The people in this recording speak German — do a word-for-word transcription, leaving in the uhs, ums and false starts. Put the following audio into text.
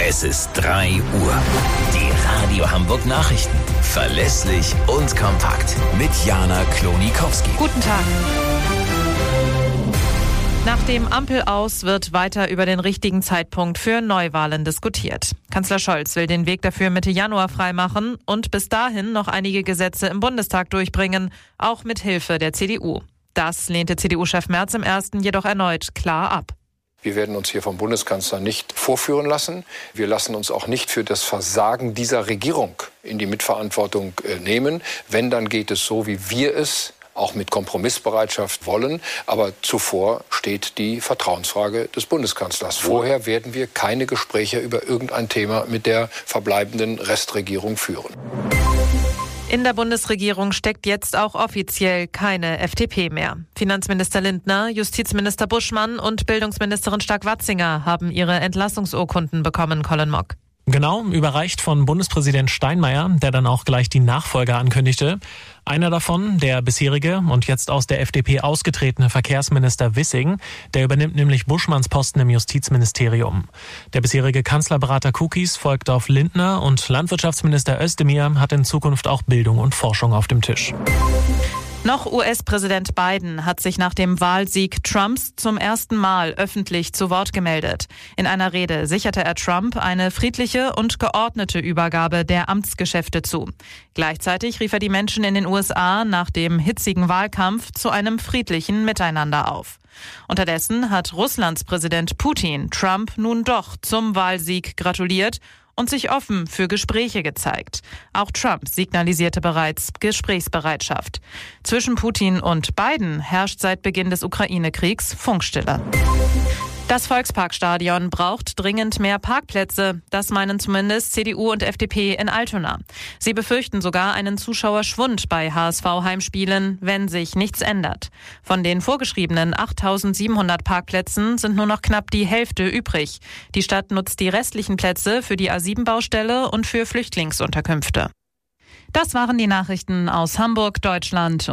Es ist drei Uhr. Die Radio Hamburg Nachrichten. Verlässlich und kompakt. Mit Jana Klonikowski. Guten Tag. Nach dem Ampel-Aus wird weiter über den richtigen Zeitpunkt für Neuwahlen diskutiert. Kanzler Scholz will den Weg dafür Mitte Januar freimachen und bis dahin noch einige Gesetze im Bundestag durchbringen, auch mit Hilfe der C D U. Das lehnte C D U-Chef Merz im ersten jedoch erneut klar ab. Wir werden uns hier vom Bundeskanzler nicht vorführen lassen. Wir lassen uns auch nicht für das Versagen dieser Regierung in die Mitverantwortung nehmen. Wenn, dann geht es so, wie wir es auch mit Kompromissbereitschaft wollen. Aber zuvor steht die Vertrauensfrage des Bundeskanzlers. Vorher werden wir keine Gespräche über irgendein Thema mit der verbleibenden Restregierung führen. In der Bundesregierung steckt jetzt auch offiziell keine F D P mehr. Finanzminister Lindner, Justizminister Buschmann und Bildungsministerin Stark-Watzinger haben ihre Entlassungsurkunden bekommen, Colin Mock. Genau, überreicht von Bundespräsident Steinmeier, der dann auch gleich die Nachfolger ankündigte. Einer davon, der bisherige und jetzt aus der F D P ausgetretene Verkehrsminister Wissing, der übernimmt nämlich Buschmanns Posten im Justizministerium. Der bisherige Kanzlerberater Kukis folgt auf Lindner und Landwirtschaftsminister Özdemir hat in Zukunft auch Bildung und Forschung auf dem Tisch. Noch U S-Präsident Biden hat sich nach dem Wahlsieg Trumps zum ersten Mal öffentlich zu Wort gemeldet. In einer Rede sicherte er Trump eine friedliche und geordnete Übergabe der Amtsgeschäfte zu. Gleichzeitig rief er die Menschen in den U S A nach dem hitzigen Wahlkampf zu einem friedlichen Miteinander auf. Unterdessen hat Russlands Präsident Putin Trump nun doch zum Wahlsieg gratuliert und sich offen für Gespräche gezeigt. Auch Trump signalisierte bereits Gesprächsbereitschaft. Zwischen Putin und Biden herrscht seit Beginn des Ukraine-Kriegs Funkstille. Das Volksparkstadion braucht dringend mehr Parkplätze. Das meinen zumindest C D U und F D P in Altona. Sie befürchten sogar einen Zuschauerschwund bei H S V-Heimspielen, wenn sich nichts ändert. Von den vorgeschriebenen achttausendsiebenhundert Parkplätzen sind nur noch knapp die Hälfte übrig. Die Stadt nutzt die restlichen Plätze für die A sieben Baustelle und für Flüchtlingsunterkünfte. Das waren die Nachrichten aus Hamburg, Deutschland.